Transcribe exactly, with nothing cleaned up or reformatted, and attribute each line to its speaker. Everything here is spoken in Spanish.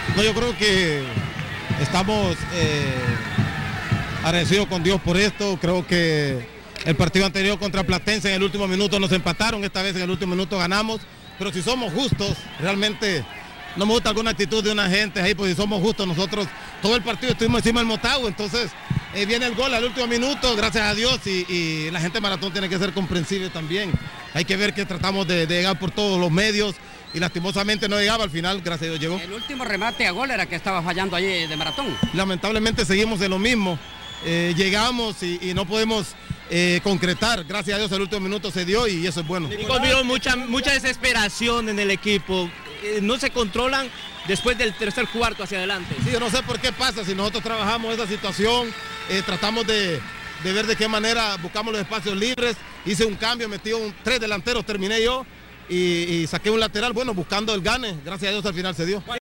Speaker 1: No, yo creo que estamos eh, agradecidos con Dios por esto. Creo que el partido anterior contra Platense en el último minuto nos empataron, esta vez en el último minuto ganamos. Pero si somos justos, realmente no me gusta alguna actitud de una gente ahí, pues si somos justos, nosotros todo el partido estuvimos encima del Motagua, entonces eh, viene el gol al último minuto, gracias a Dios, y, y la gente de Maratón tiene que ser comprensible también. Hay que ver que tratamos de, de llegar por todos los medios y lastimosamente no llegaba, al final, gracias a Dios llegó.
Speaker 2: El último remate a gol era que estaba fallando allí de Maratón.
Speaker 1: Lamentablemente seguimos en lo mismo, eh, llegamos y, y no podemos eh, concretar, gracias a Dios el último minuto se dio y eso es bueno.
Speaker 3: Nico, vio mucha, mucha desesperación en el equipo, eh, no se controlan después del tercer cuarto hacia adelante.
Speaker 1: Sí, yo no sé por qué pasa, si nosotros trabajamos esa situación, eh, tratamos de, de ver de qué manera buscamos los espacios libres, hice un cambio, metí un, tres delanteros, terminé yo y, y saqué un lateral, bueno, buscando el gane, gracias a Dios al final se dio.